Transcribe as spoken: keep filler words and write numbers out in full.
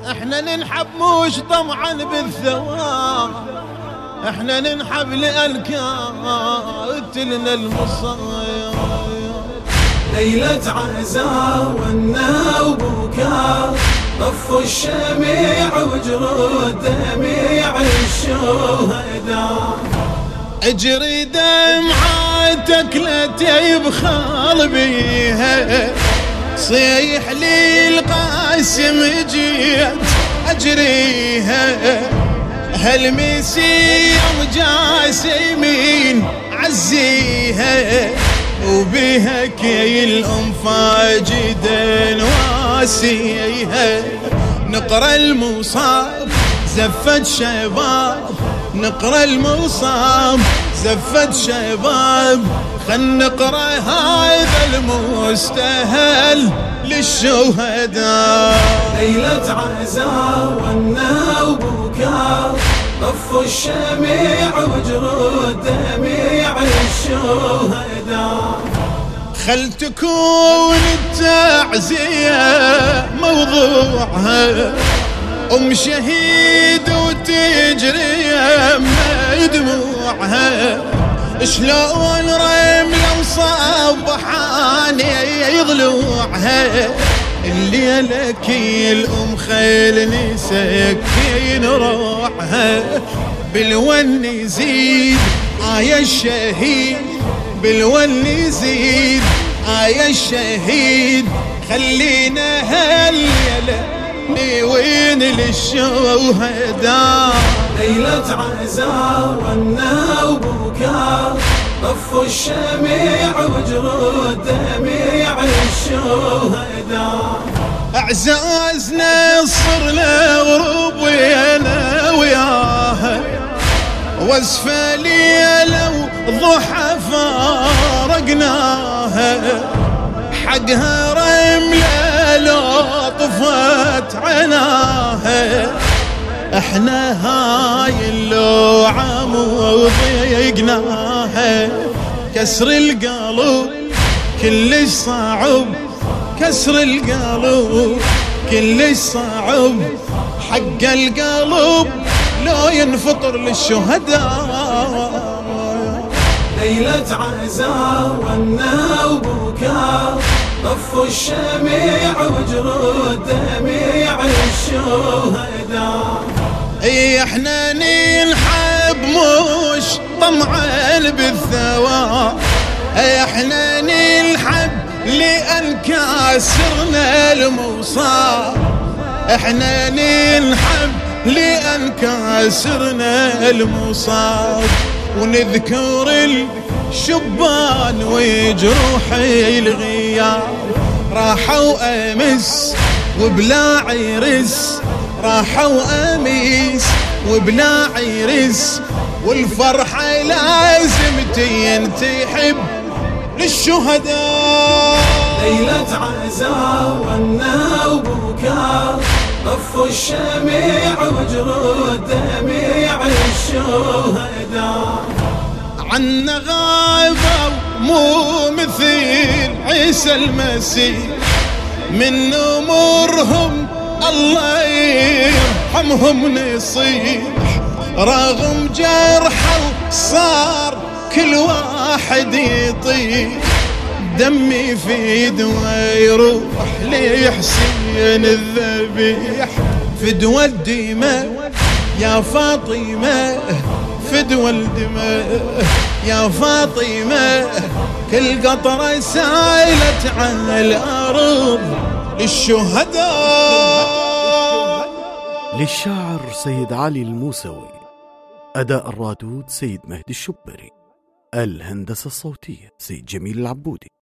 احنا ننحب مش طمعا بالثواب، احنا ننحب لأن قتلنا المصايب. ليلة عزاء ونا وبكاء، طفوا الشميع وجرود دميع الشهداء. اجري دمعاتك لا تبخل بيها، صيح لي القاسم جيت اجريها. هالمسيم جاسمين عزيها، وبها كي الأم فاجدا واسيها. نقرأ المصاب زفت شباب، نقرأ المصاب زفت شباب. خل نقرأ هذا المستهل للشهداء. ليلة عزاء ونا وبكاء، طفوا الشميع وجرود دميع الشهداء. خل تكون التعزية موضوعها أم شهيد وتجري يمها دموعها. شلون رملة وصبحاني ضلوعها، الليلة كي الأم خيل نسكين روحها. بالون يزيد آية الشهيد، بالون يزيد آية الشهيد. خلينا هالليلة نوين للشهداء. ليلة عزاء ونا وبكاء، طفوا الشميع وجرود دميع الشهداء. اعزازنا صرنا غروب ويانا وياها، واسفة ليلة وضحى فارقناها. حقها رملة لو طفت عناها، احنا هاي اللوعة وضيقناها. كسر القلب كلش صعب، كسر القلب كلش صعب. حق القلب لو ينفطر للشهداء. ليلة عزاء ونا وبكاء، طفوا الشميع وجرود دميع الشهداء. اي احنا ننحب مش طمعا بالثواب، احنا ننحب لأن كاسرنا المصاب. احنا ننحب لأن كاسرنا المصاب. ونذكر الشبان وجروح الغياب، راحوا أمس وبلا عرس، راحوا أمس وبلا عرس. والفرحة لازم تنتحب للشهداء. ليلة عزاء ونا وبكاء، طفوا الشميع وجرود دميع الشهداء. عنا غابة مو مثيل عيسى المسيح، من أمورهم الله يرحمهم نصيح. رغم جرحه صار كل واحد يطيح، دمي في دوا يروح لحسين الذبيح. فدوى الدماء يا فاطمة، فدوى الدماء يا فاطمة. كل قطرة سالت عن الأرض للشهداء. للشاعر سيد علي الموسوي، أداء الرادود سيد مهدي الشبري، الهندسة الصوتية سيد جميل العبودي.